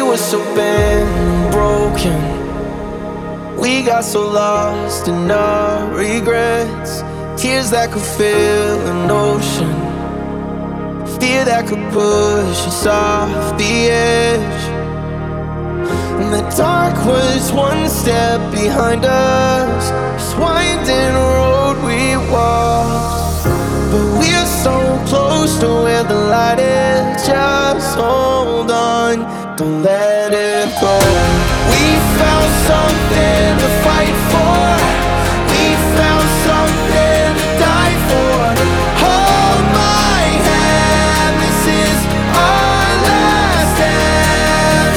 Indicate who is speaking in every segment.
Speaker 1: were so bent and broken. We got so lost in our regrets. Tears that could fill an ocean. Fear that could push us off the edge. And the dark was one step behind us. This winding road we walked, but we're so close to where the light is. Just hold on, don't let it go. We found something to fight for. We found something to die for. Hold my hand, this is our last stand.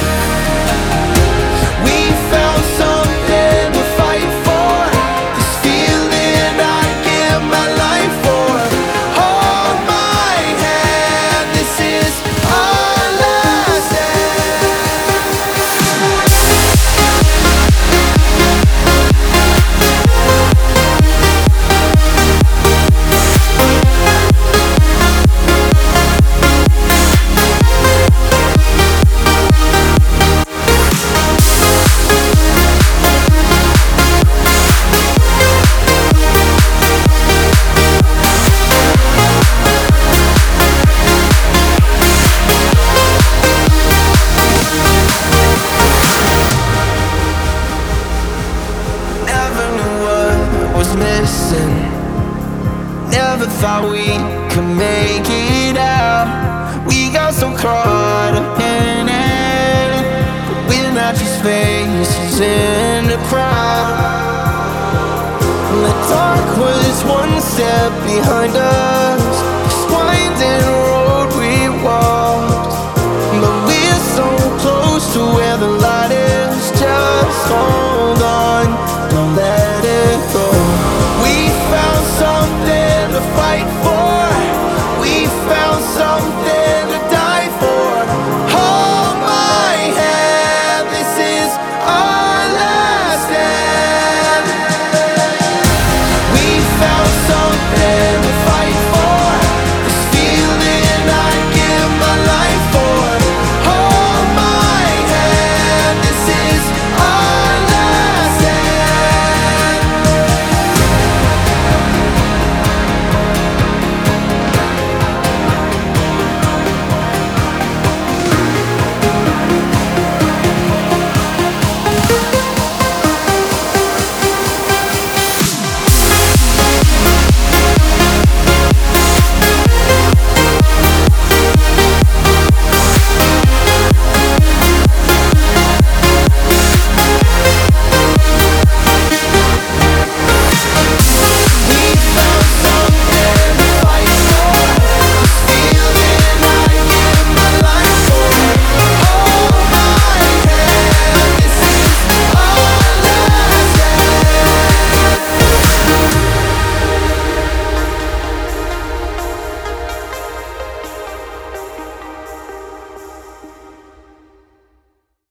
Speaker 1: We found something to fight for. This feeling I give my life for. Hold my hand, this is our last stand. Never knew what was missing. Never thought we could make it out. We got so caught up in it, but we're not just faces in the crowd. And the dark was one step behind us.